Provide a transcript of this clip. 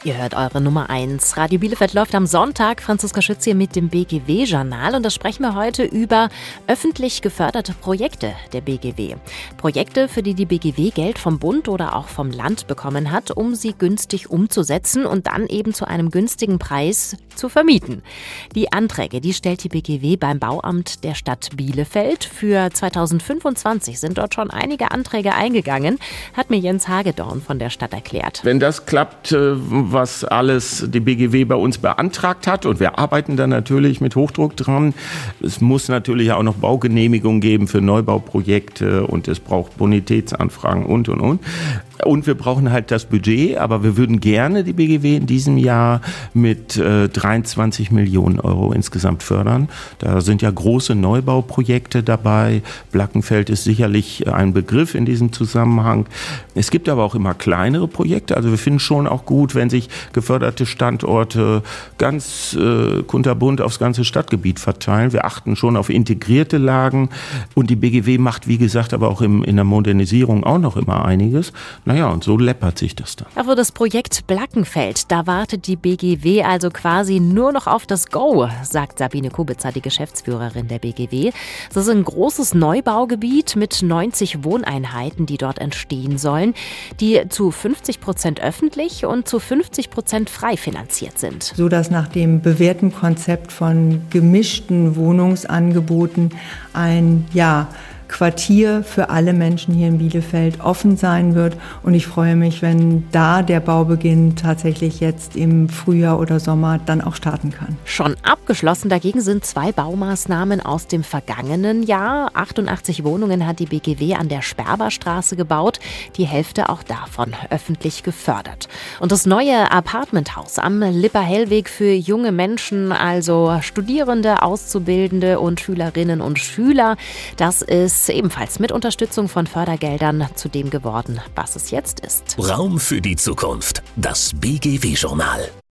Ihr hört eure Nummer 1. Radio Bielefeld läuft am Sonntag. Franziska Schütz hier mit dem BGW-Journal. Und da sprechen wir heute über öffentlich geförderte Projekte der BGW. Projekte, für die die BGW Geld vom Bund oder auch vom Land bekommen hat, um sie günstig umzusetzen und dann eben zu einem günstigen Preis zu vermieten. Die Anträge, die stellt die BGW beim Bauamt der Stadt Bielefeld. Für 2025 sind dort schon einige Anträge eingegangen, hat mir Jens Hagedorn von der Stadt erklärt. Wenn das klappt, was alles die BGW bei uns beantragt hat, und wir arbeiten da natürlich mit Hochdruck dran. Es muss natürlich auch noch Baugenehmigungen geben für Neubauprojekte und es braucht Bonitätsanfragen und. Und wir brauchen halt das Budget, aber wir würden gerne die BGW in diesem Jahr mit 23 Millionen Euro insgesamt fördern. Da sind ja große Neubauprojekte dabei. Blackenfeld ist sicherlich ein Begriff in diesem Zusammenhang. Es gibt aber auch immer kleinere Projekte. Also wir finden schon auch gut, wenn sich geförderte Standorte ganz kunterbunt aufs ganze Stadtgebiet verteilen. Wir achten schon auf integrierte Lagen. Und die BGW macht, wie gesagt, aber auch in der Modernisierung auch noch immer einiges. Naja, und so läppert sich das dann. Auch für das Projekt Blackenfeld, da wartet die BGW also quasi nur noch auf das Go, sagt Sabine Kubitzer, die Geschäftsführerin der BGW. Das ist ein großes Neubaugebiet mit 90 Wohneinheiten, die dort entstehen sollen, die zu 50% öffentlich und zu 50% frei finanziert sind. So dass nach dem bewährten Konzept von gemischten Wohnungsangeboten ein Quartier für alle Menschen hier in Bielefeld offen sein wird. Und ich freue mich, wenn da der Baubeginn tatsächlich jetzt im Frühjahr oder Sommer dann auch starten kann. Schon abgeschlossen dagegen sind 2 Baumaßnahmen aus dem vergangenen Jahr. 88 Wohnungen hat die BGW an der Sperberstraße gebaut, die Hälfte auch davon öffentlich gefördert. Und das neue Apartmenthaus am Lippe-Hellweg für junge Menschen, also Studierende, Auszubildende und Schülerinnen und Schüler, das ist ebenfalls mit Unterstützung von Fördergeldern zu dem geworden, was es jetzt ist. Raum für die Zukunft. Das BGW-Journal.